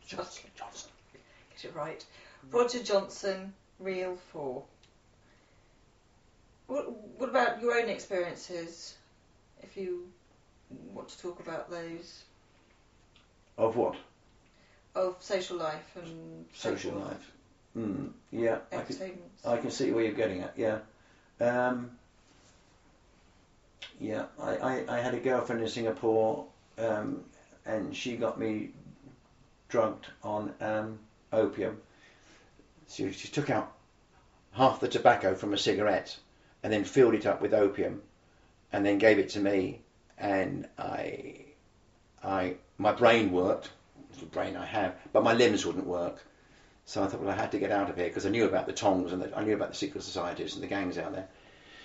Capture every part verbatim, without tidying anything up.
Johnson. Johnson. Get it right. Roger Johnson, Reel four. What, what about your own experiences, if you want to talk about those? Of what? Of social life and Social social life. Mm, yeah, I can, entertainments. I can see where you're getting at, yeah. Um, yeah, I, I, I had a girlfriend in Singapore, um, and she got me drugged on um, opium. She, she took out half the tobacco from a cigarette and then filled it up with opium and then gave it to me, and I, I, my brain worked, the brain I have, but my limbs wouldn't work. So I thought, well, I had to get out of here because I knew about the tongs and the, I knew about the secret societies and the gangs out there.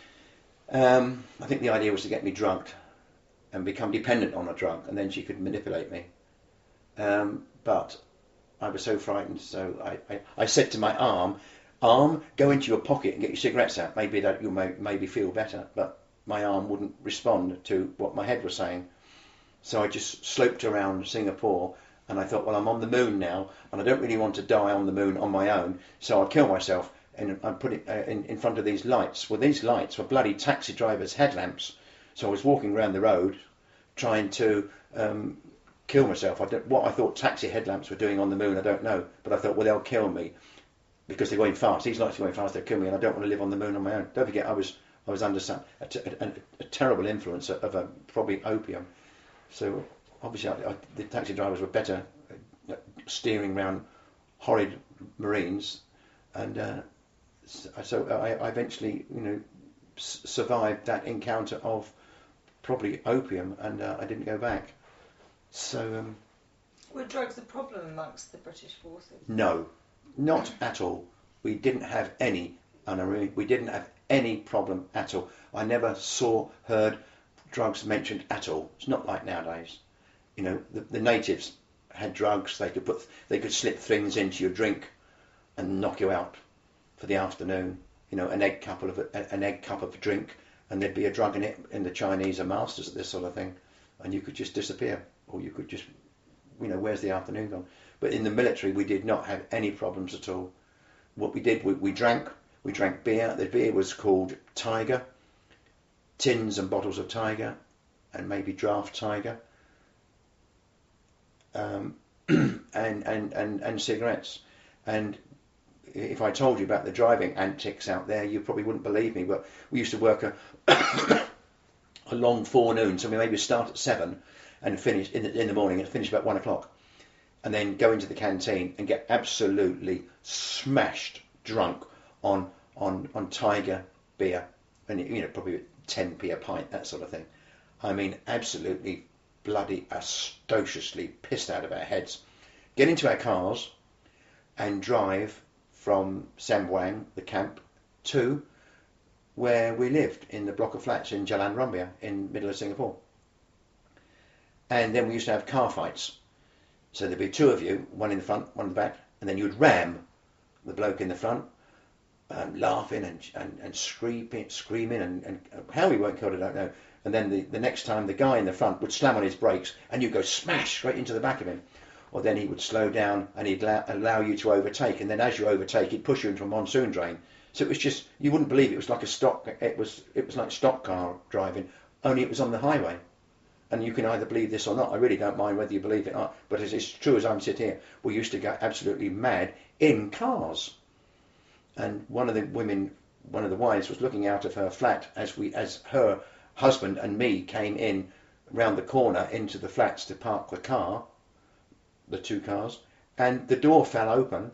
Um, I think the idea was to get me drugged and become dependent on a drug, and then she could manipulate me. Um, but I was so frightened, so I, I, I said to my arm, arm, go into your pocket and get your cigarettes out. Maybe that you'll may, maybe feel better. But my arm wouldn't respond to what my head was saying. So I just sloped around Singapore, and I thought, well, I'm on the moon now, and I don't really want to die on the moon on my own, so I'd kill myself and I'd put it uh, in, in front of these lights. Well, these lights were bloody taxi drivers' headlamps. So I was walking around the road trying to um, kill myself. I don't, what I thought taxi headlamps were doing on the moon, I don't know. But I thought, well, they'll kill me because they're going fast. These lights are going fast, they'll kill me, and I don't want to live on the moon on my own. Don't forget, I was I was under some, a, a, a terrible influence of a, probably opium. So obviously, I, I, the taxi drivers were better at steering around horrid Marines, and uh, so I, I eventually, you know, s- survived that encounter of probably opium, and uh, I didn't go back. So um, were drugs a problem amongst the British forces? No, not at all. We didn't have any, and we didn't have any problem at all. I never saw, heard drugs mentioned at all. It's not like nowadays. You know, the, the natives had drugs. They could put, they could slip things into your drink and knock you out for the afternoon. You know, an egg cup of a, an egg cup of a drink, and there'd be a drug in it. And the Chinese are masters at this sort of thing, and you could just disappear, or you could just, you know, where's the afternoon gone? But in the military, we did not have any problems at all. What we did, we, we drank. We drank beer. The beer was called Tiger. Tins and bottles of Tiger, and maybe draft Tiger. Um, and, and, and, and cigarettes. And if I told you about the driving antics out there, you probably wouldn't believe me. But we used to work a, a long forenoon, so we maybe start at seven and finish in the, in the morning and finish about one o'clock. And then go into the canteen and get absolutely smashed drunk on on on Tiger beer, and you know, probably ten p a pint, that sort of thing. I mean, absolutely bloody atrociously pissed out of our heads. Get into our cars and drive from Sembuang, the camp, to where we lived in the block of flats in Jalan Rumbia in the middle of Singapore. And then we used to have car fights. So there'd be two of you, one in the front, one in the back, and then you'd ram the bloke in the front, um, laughing and and, and screaming, screaming, and, and how he weren't killed, I don't know. And then the, the next time, the guy in the front would slam on his brakes, and you'd go smash straight into the back of him. Or then he would slow down, and he'd allow, allow you to overtake, and then as you overtake, he'd push you into a monsoon drain. So it was just, you wouldn't believe it, it was like a stock, it was it was like stock car driving, only it was on the highway. And you can either believe this or not. I really don't mind whether you believe it or not. But as it's true as I'm sitting here, we used to go absolutely mad in cars. And one of the women, one of the wives, was looking out of her flat as we, as her husband and me came in round the corner into the flats to park the car, the two cars, and the door fell open,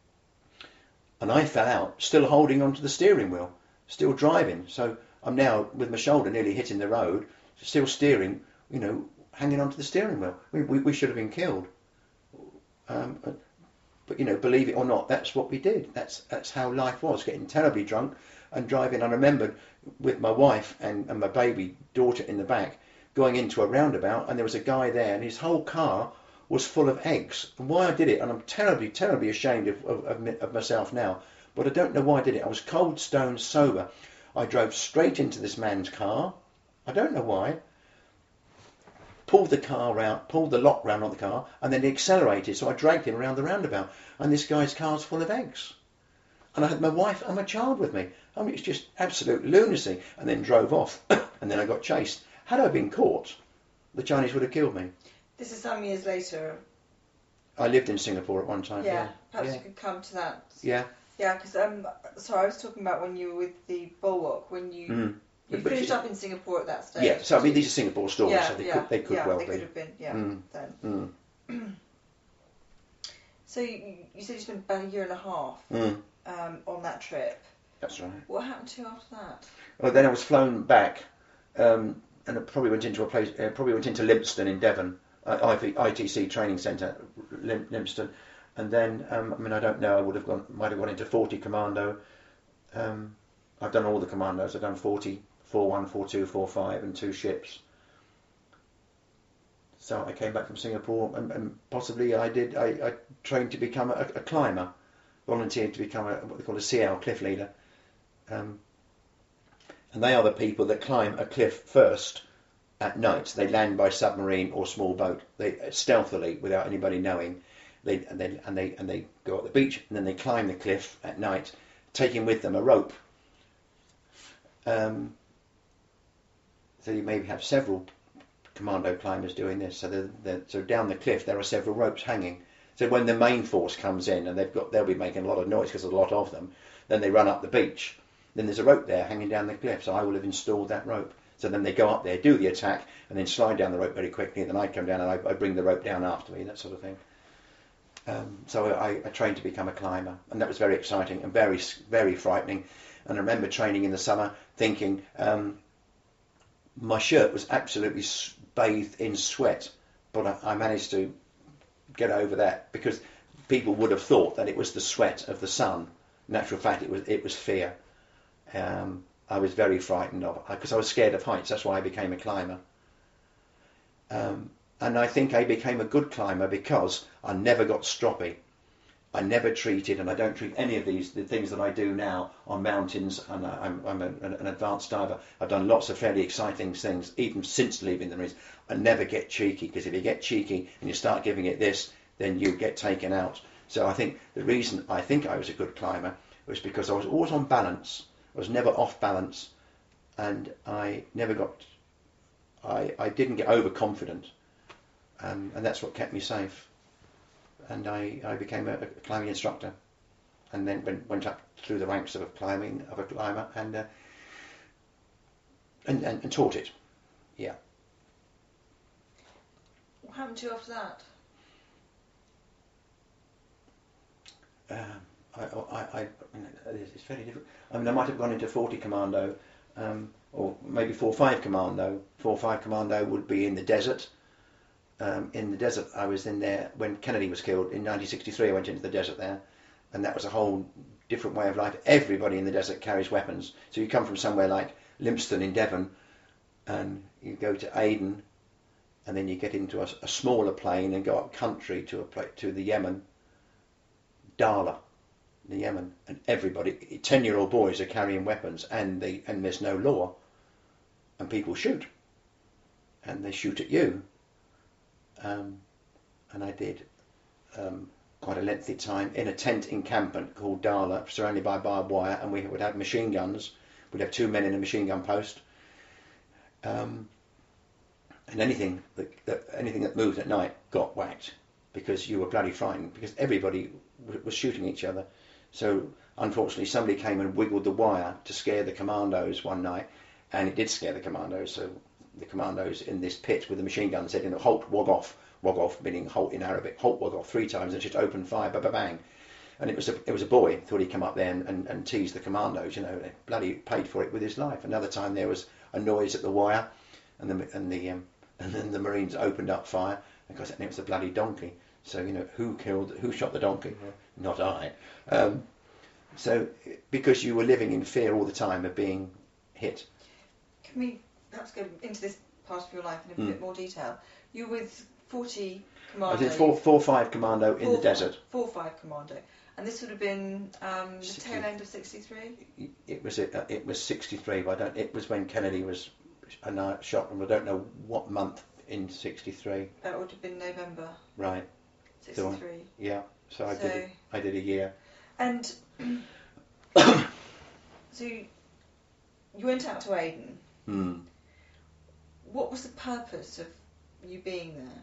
and I fell out, still holding onto the steering wheel, still driving. So I'm now with my shoulder nearly hitting the road, still steering, you know, hanging onto the steering wheel. We, we, we should have been killed. Um, but, you know, believe it or not, that's what we did. That's that's how life was, getting terribly drunk and driving. And I remember with my wife and, and my baby daughter in the back, going into a roundabout, and there was a guy there, and his whole car was full of eggs. And why I did it, and I'm terribly, terribly ashamed of, of, of, of myself now, but I don't know why I did it. I was cold stone sober. I drove straight into this man's car. I don't know why. pulled the car round, pulled the lock round on the car, and then he accelerated. So I dragged him around the roundabout, and this guy's car's full of eggs. And I had my wife and my child with me. I mean, it's just absolute lunacy. And then drove off, and then I got chased. Had I been caught, the Chinese would have killed me. This is some years later. I lived in Singapore at one time. Yeah, Yeah, perhaps yeah. you could come to that. Yeah. Yeah, because um, sorry, I was talking about when you were with the Bulwark, when you Mm. you But- finished up in Singapore at that stage. Yeah. So I mean, these are Singapore stories, yeah, so they yeah, could they could yeah, well they be. could have been, yeah. Mm. Then. Mm. So you, you said you spent about a year and a half Mm. um, on that trip. That's right. What happened to you after that? Well, then I was flown back, um, and I probably went into a place. Uh, probably went into Lympstone in Devon, uh, I T C Training Centre, Lim- Lympstone, and then um, I mean I don't know. I would have gone, might have gone into forty Commando. Um, I've done all the commandos. I've done forty, four one, four two, four five, and two ships. So I came back from Singapore, and, and possibly I did. I, I trained to become a, a climber, volunteered to become a, what they call a C L cliff leader. Um, and they are the people that climb a cliff first at night. They land by submarine or small boat. They stealthily, without anybody knowing. They and they and they and they go at the beach, and then they climb the cliff at night, taking with them a rope. Um, so you maybe have several commando climbers doing this. So they're, they're, so down the cliff there are several ropes hanging. So when the main force comes in, and they've got they'll be making a lot of noise because there's a lot of them. Then they run up the beach. Then there's a rope there hanging down the cliff. So I will have installed that rope. So then they go up there, do the attack, and then slide down the rope very quickly. And then I come down and I, I bring the rope down after me. That sort of thing. Um, so I, I trained to become a climber, and that was very exciting and very, very frightening. And I remember training in the summer, thinking um, my shirt was absolutely bathed in sweat, but I, I managed to get over that because people would have thought that it was the sweat of the sun. In actual fact, it was it was fear. Um, I was very frightened of because I was scared of heights. That's why I became a climber. Um, And I think I became a good climber because I never got stroppy. I never treated, and I don't treat any of these, the things that I do now on mountains, and I, I'm, I'm a, an advanced diver. I've done lots of fairly exciting things, even since leaving the Marines. I never get cheeky, because if you get cheeky and you start giving it this, then you get taken out. So I think the reason I think I was a good climber was because I was always on balance. I was never off balance, and I never got, I, I didn't get overconfident. Um, and that's what kept me safe. And I, I became a, a climbing instructor, and then went, went up through the ranks of a climbing of a climber, and uh, and, and and taught it. Yeah. What happened to you after that? Um, I, I, I, I mean, it's fairly different. I mean, I might have gone into forty Commando, um, or maybe four five Commando. four five Commando would be in the desert. Um, in the desert, I was in there when Kennedy was killed in nineteen sixty-three. I went into the desert there, and that was a whole different way of life. Everybody in the desert carries weapons. So you come from somewhere like Lympstone in Devon, and you go to Aden, and then you get into a, a smaller plane and go up country to a pla to the Yemen, Dala, the Yemen, and everybody, ten-year-old boys are carrying weapons, and they and there's no law, and people shoot, and they shoot at you. Um, and I did um, quite a lengthy time in a tent encampment called Dala, surrounded by barbed wire, and we would have machine guns. We'd have two men in a machine gun post, um, and anything that, that anything that moved at night got whacked because you were bloody frightened because everybody w was shooting each other. So unfortunately, somebody came and wiggled the wire to scare the commandos one night, and it did scare the commandos. So the commandos in this pit with the machine gun said, you know, halt, wog off, wog off, meaning halt in Arabic, halt, wog off three times, and just opened fire, ba ba bang. And it was a it was a boy thought he'd come up there and, and, and tease the commandos, you know, they bloody paid for it with his life. Another time there was a noise at the wire, and the and the um, and then the Marines opened up fire because it was a bloody donkey. So you know, who killed, who shot the donkey? Not I. Um, so because you were living in fear all the time of being hit. Can we perhaps go into this part of your life in a Mm. bit more detail? You were with forty I Commando. was in four four five Commando in four, the desert. four five Commando, and this would have been um, the sixty tail end of sixty-three. It was it, it was sixty-three, but I don't. It was when Kennedy was shot, and I don't know what month in sixty-three. That would have been November Right. sixty-three. Yeah. So I So- did. It, I did a year. And so you, you went out to Aden. Hmm. What was the purpose of you being there?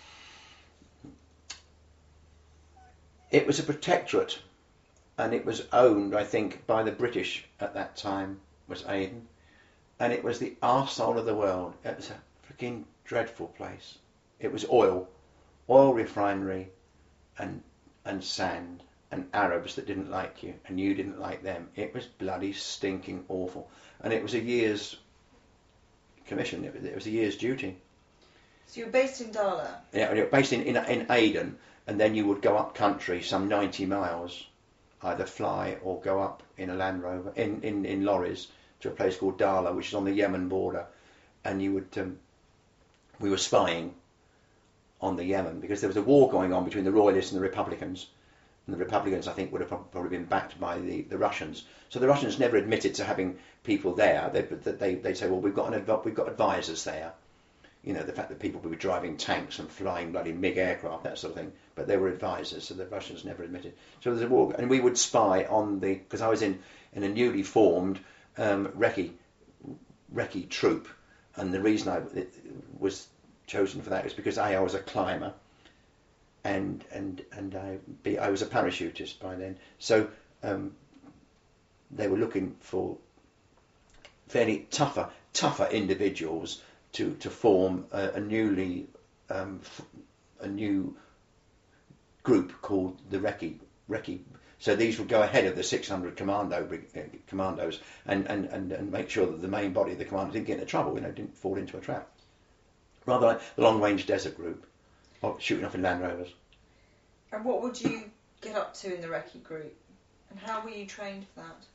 It was a protectorate, and it was owned, I think, by the British at that time, was Aden. And it was the arsehole of the world. It was a freaking dreadful place. It was oil, oil refinery, and and sand, and Arabs that didn't like you, and you didn't like them. It was bloody stinking awful. And it was a year's commission. It was, it was a year's duty. So you were based in Dala. Yeah, and you're based in, in in Aden, and then you would go up country some ninety miles, either fly or go up in a Land Rover, in, in, in lorries, to a place called Dala, which is on the Yemen border, and you would. Um, we were spying on the Yemen because there was a war going on between the Royalists and the Republicans, and the Republicans, I think, would have probably been backed by the, the Russians. So the Russians never admitted to having people there. They they they say, well, we've got an adv- we've got advisors there. You know, the fact that people would be driving tanks and flying bloody MiG aircraft, that sort of thing. But they were advisors, so the Russians never admitted. So there was a war, and we would spy on the, because I was in, in a newly formed um, recce, recce troop, and the reason I it, was chosen for that is because A, I was a climber, and and and I, B, I was a parachutist by then. So um, they were looking for fairly tougher, tougher individuals to to form a, a newly um, f- a new group called the Recce. Recce. So these would go ahead of the six hundred commando uh, commandos and, and, and, and make sure that the main body of the commando didn't get into trouble, you know, didn't fall into a trap. Rather like the long range desert group, or shooting off in Land Rovers. And what would you get up to in the recce group? And how were you trained for that?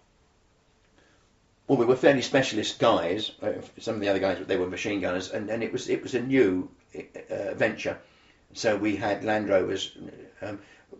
Well, we were fairly specialist guys. Uh, some of the other guys, they were machine gunners, and, and it was it was a new uh, venture. So we had Land Rovers um,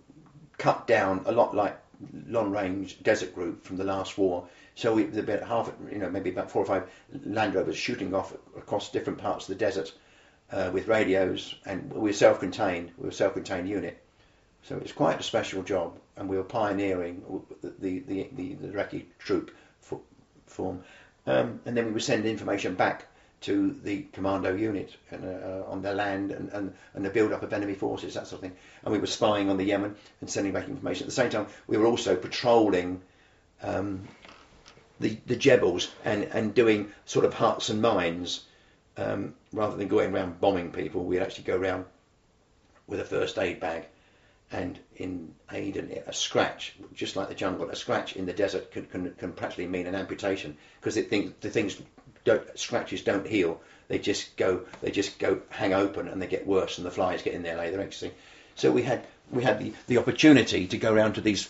cut down a lot like long range desert group from the last war. So we there about half, you know, maybe about four or five Land Rovers shooting off across different parts of the desert uh, with radios, and we were self-contained. We were a self-contained unit. So it was quite a special job, and we were pioneering the the the, the, the recce troop for, form, um, and then we would send information back to the commando unit and, uh, on the land and, and, and the build-up of enemy forces, that sort of thing. And we were spying on the Yemen and sending back information. At the same time, we were also patrolling um, the, the Jebels and, and doing sort of huts and mines. Um, rather than going around bombing people, we'd actually go around with a first aid bag. And in Aden, a scratch, just like the jungle, a scratch in the desert can can, can practically mean an amputation, because it think, the things don't, scratches don't heal. They just go, they just go hang open, and they get worse, and the flies get in there, lay their eggs. So we had we had the, the opportunity to go around to these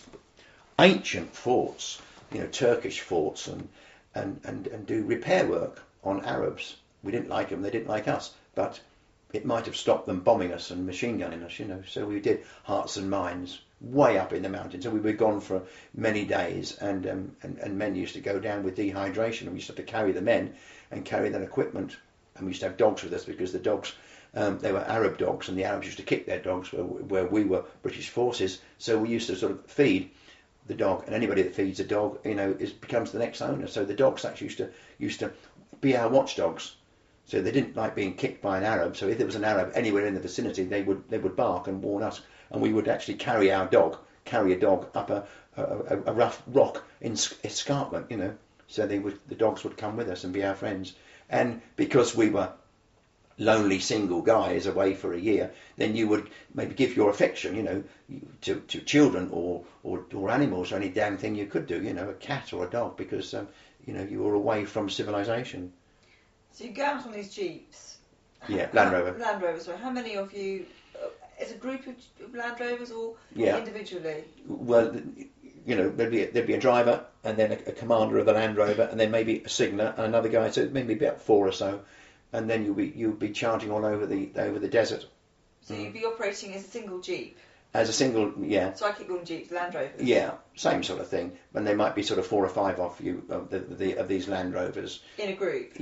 ancient forts, you know, Turkish forts, and and, and, and do repair work on Arabs. We didn't like them, they didn't like us, but it might have stopped them bombing us and machine gunning us, you know. So we did hearts and mines way up in the mountains. So we were gone for many days, and, um, and and men used to go down with dehydration, and we used to have to carry the men and carry their equipment. And we used to have dogs with us, because the dogs, um, they were Arab dogs, and the Arabs used to kick their dogs where, where we were British forces. So we used to sort of feed the dog, and anybody that feeds a dog, you know, is becomes the next owner. So the dogs actually used to used to be our watchdogs. So they didn't like being kicked by an Arab. So if there was an Arab anywhere in the vicinity, they would they would bark and warn us, and we would actually carry our dog, carry a dog up a, a, a rough rock in escarpment, you know. So they would the dogs would come with us and be our friends. And because we were lonely single guys away for a year, then you would maybe give your affection, you know, to to children or or, or animals, or any damn thing you could do, you know, a cat or a dog, because um, you know, you were away from civilization. So you go out on these jeeps. Yeah, How- Land Rover. Land Rovers. So how many of you? Uh, is a group of of Land Rovers, or Yeah. individually? Well, you know, there'd be a, there'd be a driver, and then a, a commander of the Land Rover, and then maybe a signaller and another guy. So maybe about four or so, and then you'll be you'll be charging all over the over the desert So you'd be operating as a single jeep. as a single. Yeah, So I keep calling jeeps Land Rovers. yeah, same sort of thing. And there might be sort of four or five of you of the, the of these Land Rovers. In a group. Yeah,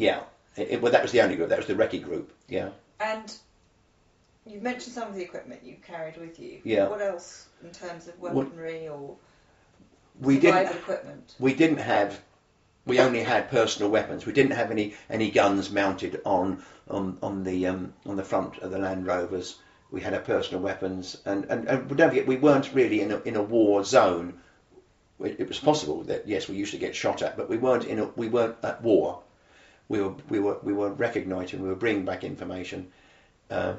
It, it, well, that was the only group. That was the recce group. Yeah. And you mentioned some of the equipment you carried with you. Yeah. What else in terms of What- weaponry or We survival didn't. equipment? We didn't have. We only had personal weapons. We didn't have any, any guns mounted on on on the um, on the front of the Land Rovers. We had our personal weapons, and and, and don't forget, we weren't really in a in a war zone. It, it was possible that yes, we used to get shot at, but we weren't in a, we weren't at war. We were we were we were recognising. We were bringing back information. Um,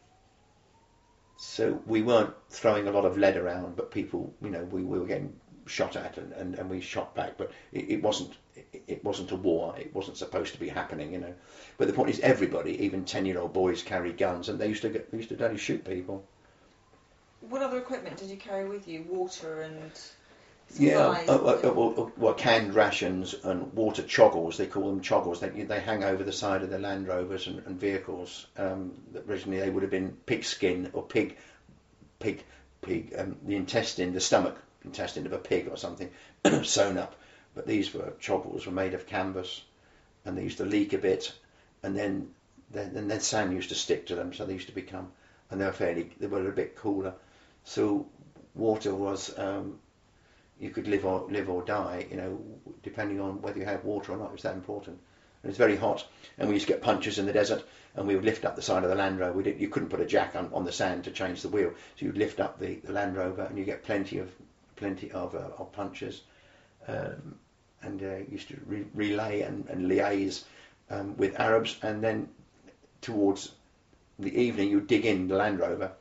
so we weren't throwing a lot of lead around, but people, you know, we, we were getting shot at and, and, and we shot back, but it, it wasn't it, it wasn't a war. It wasn't supposed to be happening, you know. But the point is, everybody, even ten-year-old boys, carry guns, and they used to get, they used to only shoot people. What other equipment did you carry with you? Water and Yeah, supplies? uh, uh, uh, well, well, canned rations and water choggles. They call them choggles. They they hang over the side of the Land Rovers and, and vehicles. Um, originally, they would have been pig skin or pig, pig, pig. Um, the intestine, the stomach intestine of a pig or something, sewn up. But these were choggles, were made of canvas, and they used to leak a bit, and then then then sand used to stick to them, so they used to become, and they were fairly, they were a bit cooler. So water was. Um, You could live or live or die, you know, depending on whether you had water or not. It was that important. And it was very hot, and we used to get punches in the desert, and we would lift up the side of the Land Rover. We did, you couldn't put a jack on, on the sand to change the wheel, so you'd lift up the, the Land Rover, and you get plenty of plenty of, uh, of punches, um, and uh, used to re- relay and, and liaise um, with Arabs, and then towards the evening you dig in the Land Rover,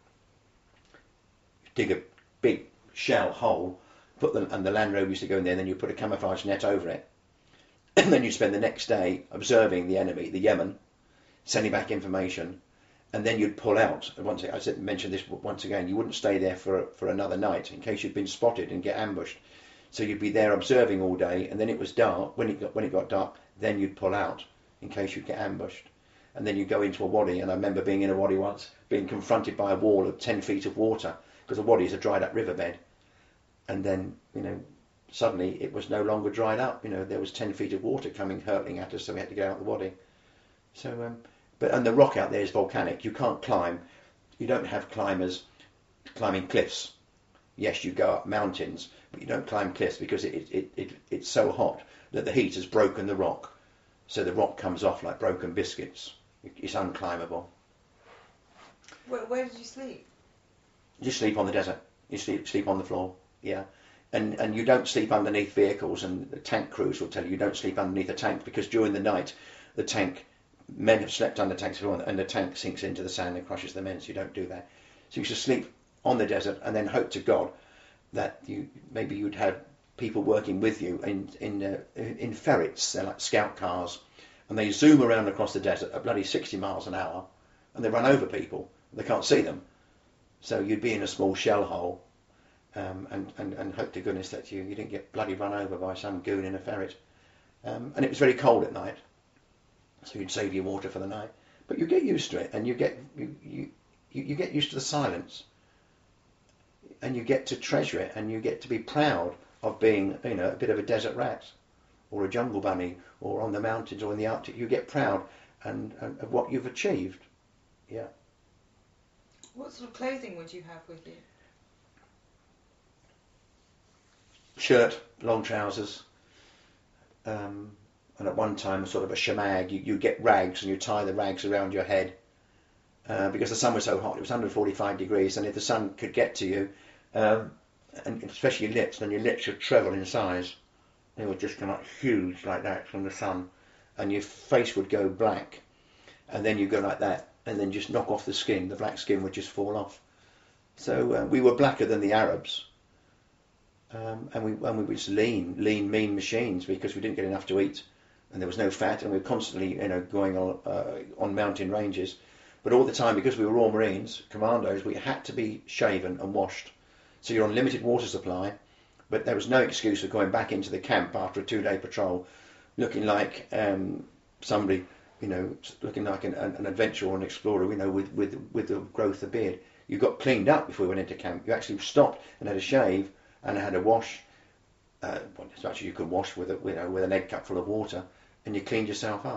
dig a big shell hole. Put the, and the Land Rover used to go in there, and then you put a camouflage net over it. And then you spend the next day observing the enemy, the Yemen, sending back information, and then you'd pull out. Once I said, mentioned this once again, you wouldn't stay there for for another night in case you'd been spotted and get ambushed. So you'd be there observing all day, and then it was dark. When it got when it got dark, then you'd pull out in case you'd get ambushed, and then you'd go into a wadi. And I remember being in a wadi once, being confronted by a wall of ten feet of water, because a wadi is a dried up riverbed. And then, you know, suddenly it was no longer dried up. You know, there was ten feet of water coming hurtling at us, so we had to get out the wadi. So, um, but and the rock out there is volcanic. You can't climb. You don't have climbers climbing cliffs. Yes, you go up mountains, but you don't climb cliffs because it, it, it it's so hot that the heat has broken the rock. So the rock comes off like broken biscuits. It's unclimbable. Where, where did you sleep? You sleep on the desert. You sleep sleep on the floor. Yeah, and and you don't sleep underneath vehicles, and the tank crews will tell you you don't sleep underneath a tank because during the night the tank men have slept under tanks before, and the tank sinks into the sand and crushes the men, so you don't do that. So you should sleep on the desert and then hope to God that you maybe you'd have people working with you in in uh, in ferrets. They're like scout cars, and they zoom around across the desert at bloody sixty miles an hour, and they run over people. They can't see them, so you'd be in a small shell hole. Um, and, and, and hope to goodness that you, you didn't get bloody run over by some goon in a ferret. Um, and it was very cold at night, so you'd save your water for the night. But you get used to it, and you get you, you, you get used to the silence, and you get to treasure it, and you get to be proud of being, you know, a bit of a desert rat, or a jungle bunny, or on the mountains, or in the Arctic. You get proud and, and of what you've achieved. Yeah. What sort of clothing would you have with you? Shirt, long trousers, um, and at one time a sort of a shamag. You, you get rags and you tie the rags around your head uh, because the sun was so hot. It was one hundred forty-five degrees, and if the sun could get to you, um, and especially your lips, then your lips would treble in size. They would just come out huge like that from the sun, and your face would go black, and then you go like that, and then just knock off the skin. The black skin would just fall off. So uh, we were blacker than the Arabs. Um, and we and we were just lean, lean, mean machines because we didn't get enough to eat, and there was no fat, and we were constantly, you know, going on uh, on mountain ranges. But all the time, because we were Royal Marines, commandos, we had to be shaven and washed. So you're on limited water supply, but there was no excuse for going back into the camp after a two-day patrol, looking like um, somebody, you know, looking like an, an adventurer or an explorer, you know, with with with the growth of beard. You got cleaned up before we went into camp. You actually stopped and had a shave. And I had a wash, uh, well, as much as you could wash with a, you know, with an egg cup full of water, and you cleaned yourself up.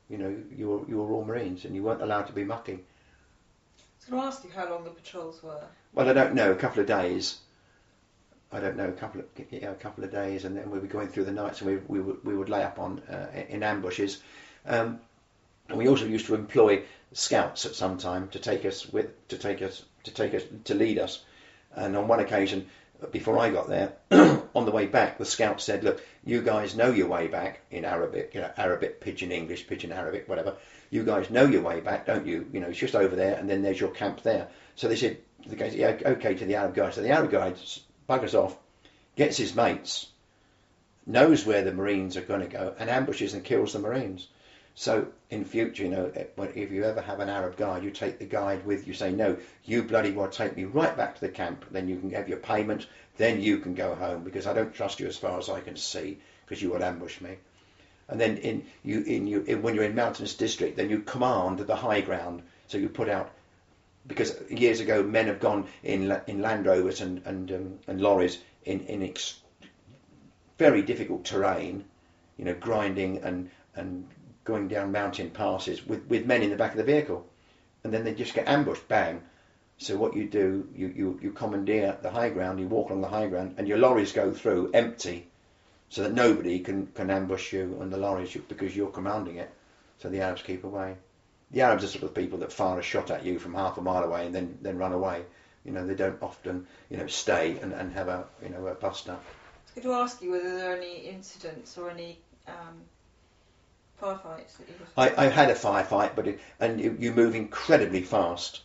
you know, you were you were all Marines and you weren't allowed to be mucking. I was going to ask you how long the patrols were. Well, I don't know, a couple of days. I don't know, a couple of yeah, a couple of days, and then we'd be going through the nights, and we we would we would lay up on uh, in ambushes. Um, and we also used to employ scouts at some time to take us with to take us to take us to lead us. And on one occasion, before I got there, on the way back, the scout said, "Look, you guys know your way back in Arabic, you know, Arabic, Pidgin English, Pidgin Arabic, whatever. You guys know your way back, don't you? You know, it's just over there, and then there's your camp there." So they said, the guys, "Yeah, okay," to the Arab guy. So the Arab guy buggers off, gets his mates, knows where the Marines are going to go, and ambushes and kills the Marines. So in future, you know, if you ever have an Arab guide, you take the guide with you. Say, "No, you bloody well take me right back to the camp. Then you can have your payment. Then you can go home, because I don't trust you as far as I can see, because you will ambush me." And then in you in you in, when you're in mountainous district, then you command the high ground. So you put out, because years ago men have gone in in Land Rovers and and um, and lorries in in ex- very difficult terrain, you know, grinding and and going down mountain passes with with men in the back of the vehicle, and then they just get ambushed, bang. So what you do, you you you commandeer the high ground, you walk along the high ground, and your lorries go through empty, so that nobody can can ambush you on the lorries because you're commanding it. So the Arabs keep away. The Arabs are sort of people that fire a shot at you from half a mile away and then, then run away. You know, they don't often, you know, stay and, and have a, you know, a bust up. I was going to ask you whether there are any incidents or any um, firefights that you've... I, I had a firefight, but it, and you, you move incredibly fast.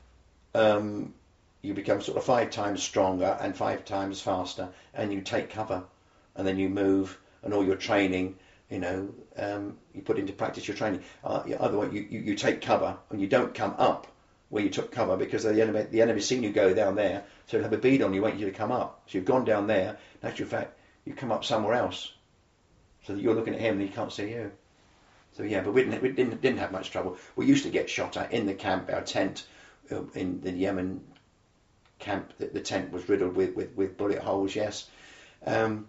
Um, you become sort of five times stronger and five times faster, and you take cover, and then you move, and all your training, you know, um, you put into practice your training. Uh, otherwise, you, you, you take cover and you don't come up where you took cover, because the enemy the enemy's seen you go down there, so they'll have a bead on you waiting for you to come up. So you've gone down there. In actual fact, you come up somewhere else, so that you're looking at him and he can't see you. So yeah, but we didn't we didn't, didn't have much trouble. We used to get shot at in the camp. Our tent uh, in the Yemen camp, the, the tent was riddled with, with, with bullet holes. Yes, um,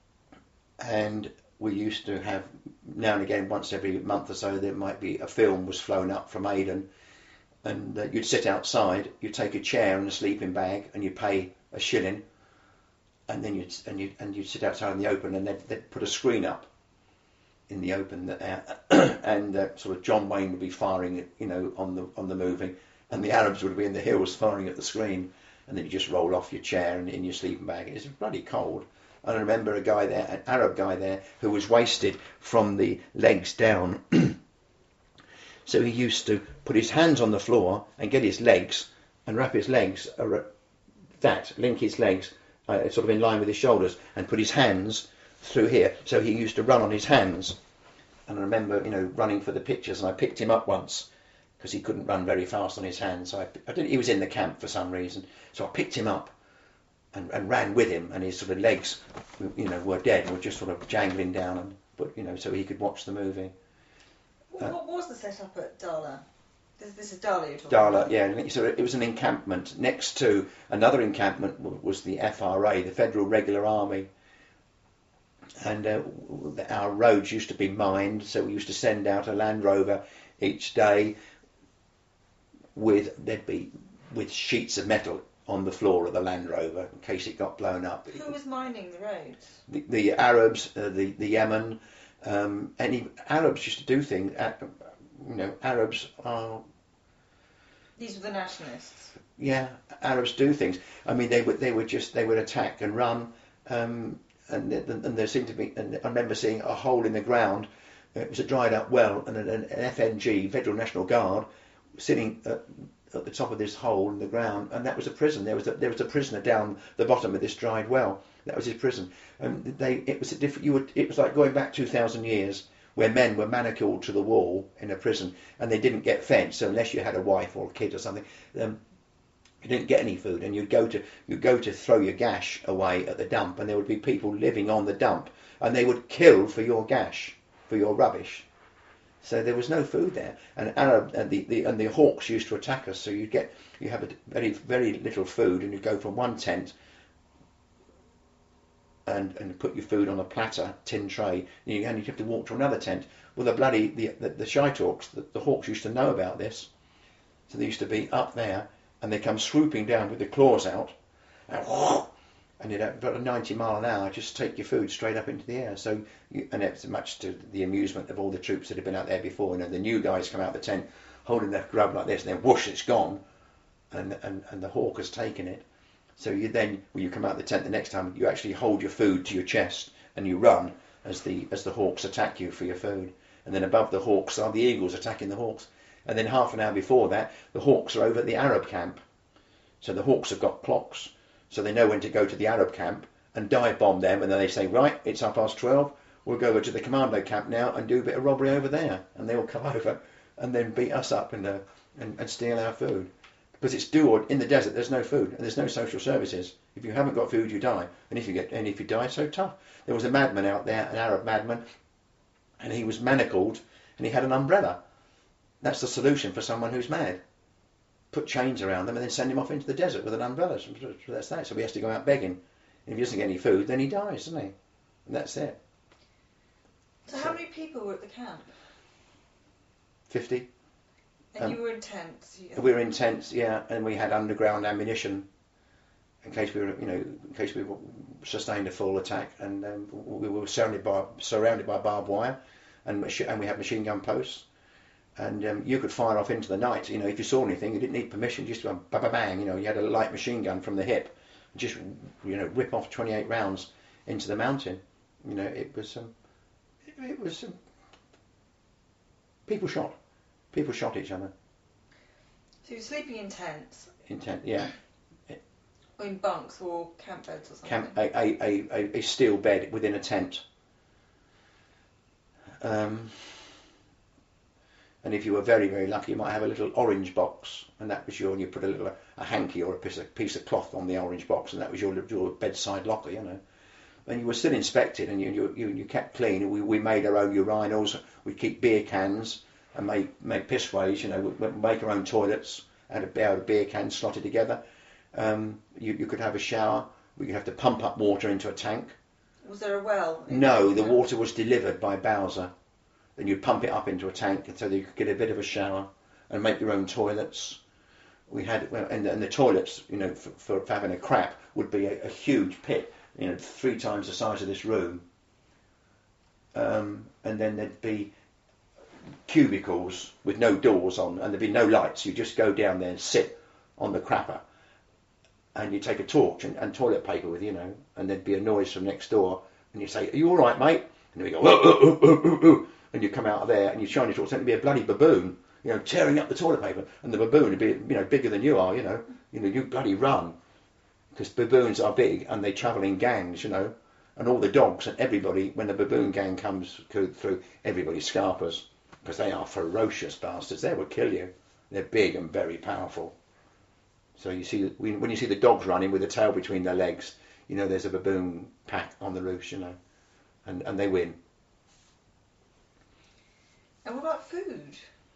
and we used to have, now and again, once every month or so, there might be a film was flown up from Aden, and uh, you'd sit outside, you'd take a chair and a sleeping bag, and you pay a shilling, and then you'd and you and you'd sit outside in the open, and they'd, they'd put a screen up in the open, that, uh, and uh, sort of John Wayne would be firing, you know, on the on the moving, and the Arabs would be in the hills firing at the screen, and then you just roll off your chair and in your sleeping bag. It's bloody cold. And I remember a guy there, an Arab guy there, who was wasted from the legs down. So he used to put his hands on the floor and get his legs and wrap his legs, uh, that, link his legs uh, sort of in line with his shoulders, and put his hands through here. So he used to run on his hands. And I remember, you know, running for the pictures, and I picked him up once because he couldn't run very fast on his hands. So I, I didn't, he was in the camp for some reason. So I picked him up and, and ran with him, and his sort of legs, you know, were dead, were just sort of jangling down, and but you know, so he could watch the movie. What, Uh, what was the setup at Dala? This, this is Dala you're talking Dala, about? yeah. So it was an encampment next to another encampment was the F R A, the Federal Regular Army, and uh, our roads used to be mined, so we used to send out a Land Rover each day with there'd be with sheets of metal on the floor of the Land Rover in case it got blown up. Who was mining the roads? The, the Arabs, uh, the the Yemen, um, any Arabs used to do things. Uh, you know, Arabs are. These were the nationalists. Yeah, Arabs do things. I mean, they would they would just they would attack and run, um, and and there seemed to be. And I remember seeing a hole in the ground. It was a dried up well, and an, an F N G, Federal National Guard, sitting at, at the top of this hole in the ground, and that was a prison. There was a, there was a prisoner down the bottom of this dried well. That was his prison. And they it was a different. You would it was like going back two thousand years, where men were manacled to the wall in a prison, and they didn't get fed. So unless you had a wife or a kid or something, um, you didn't get any food, and you'd go to you'd go to throw your gash away at the dump, and there would be people living on the dump, and they would kill for your gash, for your rubbish. So there was no food there, and Arab and the, the and the hawks used to attack us. So you get you have a very very little food, and you go from one tent and and put your food on a platter, tin tray, and you, and you have to walk to another tent Well, the bloody the the, the shy hawks, the, the hawks used to know about this, so they used to be up there, and they come swooping down with the claws out, and, and you'd have about ninety mile an hour, just take your food straight up into the air. So, you, and it's much to the amusement of all the troops that had been out there before. You know, the new guys come out the tent holding their grub like this, and then whoosh, it's gone, and and and the hawk has taken it. So you then, when you come out the tent the next time, you actually hold your food to your chest and you run as the as the hawks attack you for your food. And then above the hawks are the eagles attacking the hawks. And then half an hour before that, the hawks are over at the Arab camp. So the hawks have got clocks, so they know when to go to the Arab camp and dive bomb them. And then they say, right, it's half past twelve. We'll go over to the commando camp now and do a bit of robbery over there. And they all come over and then beat us up and uh, and, and steal our food. Because it's do or in the desert, there's no food and there's no social services. If you haven't got food, you die. And if you get and if you die, so tough. There was a madman out there, an Arab madman, and he was manacled and he had an umbrella. That's the solution for someone who's mad. Put chains around them and then send him off into the desert with an umbrella. So that's that. So he has to go out begging. And if he doesn't get any food, then he dies, doesn't he? And that's it. So, so how many people were at the camp? Fifty. And um, you were in tents? You... We were in tents, yeah, and we had underground ammunition in case we were, you know, in case we sustained a full attack, and um, we were surrounded by surrounded by barbed wire, and and we had machine gun posts, and um, you could fire off into the night. You know, if you saw anything, you didn't need permission, just to bang, bang, bang. You know, you had a light machine gun from the hip, just you know, rip off twenty-eight rounds into the mountain. You know, it was um, it, it was um, people shot. People shot each other. So you're sleeping in tents? In tent, yeah. Or in bunks or camp beds or something? Camp, a, a, a, a steel bed within a tent. Um, and if you were very, very lucky, you might have a little orange box, and that was your, and you put a little a hanky or a piece of, piece of cloth on the orange box, and that was your, your bedside locker, you know. And you were still inspected, and you you, you, you kept clean. We, we made our own urinals. We'd keep beer cans and make make pissways, you know, we'd make our own toilets out of, out of beer cans slotted together. Um, you, you could have a shower. We could have to pump up water into a tank. Was there a well? No, the water was delivered by Bowser. Then you'd pump it up into a tank so that you could get a bit of a shower and make your own toilets. We had, and, and the toilets, you know, for, for having a crap would be a, a huge pit, you know, three times the size of this room. Um, and then there'd be cubicles with no doors on, and there'd be no lights. You just go down there and sit on the crapper, and you take a torch and, and toilet paper with you, know, and there'd be a noise from next door, and you say, "Are you all right, mate?" And we go, "Oh, oh, oh, oh, oh, oh," and you come out of there and you shine your torch, and it'd be a bloody baboon, you know, tearing up the toilet paper, and the baboon would be, you know, bigger than you are, you know, you know, you bloody run, because baboons are big and they travel in gangs, you know, and all the dogs and everybody, when the baboon gang comes through, everybody scarpers. Because they are ferocious bastards. They will kill you. They're big and very powerful. So you see, when you see the dogs running with the tail between their legs, you know there's a baboon pack on the loose, you know, and, and they win. And what about food?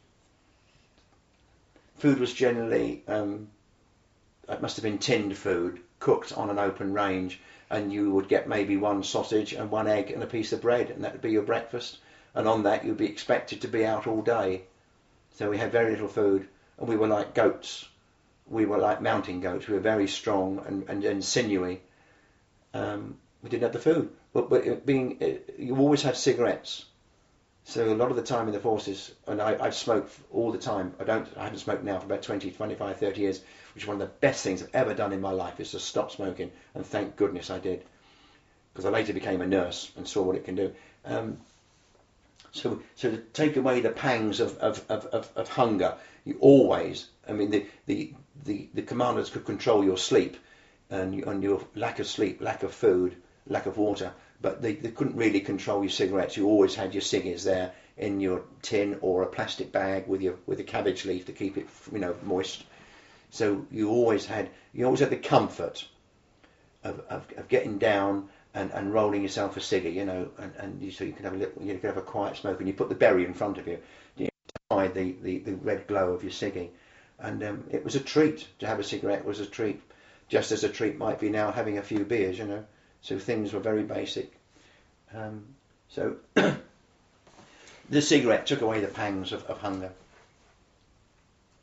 Food was generally, um, it must have been tinned food, cooked on an open range, and you would get maybe one sausage and one egg and a piece of bread, and that would be your breakfast. And on that you'd be expected to be out all day. So we had very little food, and we were like goats. We were like mountain goats. We were very strong and, and, and sinewy. Um, we didn't have the food. But, but it being, it, you always had cigarettes. So a lot of the time in the forces, and I, I've smoked all the time. I don't. I haven't smoked now for about twenty, twenty-five, thirty years, which is one of the best things I've ever done in my life, is to stop smoking. And thank goodness I did. Because I later became a nurse and saw what it can do. Um, So, so to take away the pangs of, of, of, of, of hunger, you always, I mean, the, the, the, the commanders could control your sleep and, you, and your lack of sleep, lack of food, lack of water, but they, they couldn't really control your cigarettes. You always had your ciggies there in your tin or a plastic bag with your with a cabbage leaf to keep it, you know, moist. So you always had, you always had the comfort of, of, of getting down And, and rolling yourself a ciggy, you know, and, and you, so you can have a little, you can have a quiet smoke, and you put the berry in front of you, you know, to hide the, the, the red glow of your ciggy, and um, it was a treat to have a cigarette. Was a treat, just as a treat might be now having a few beers, you know. So things were very basic. Um, so the cigarette took away the pangs of, of hunger.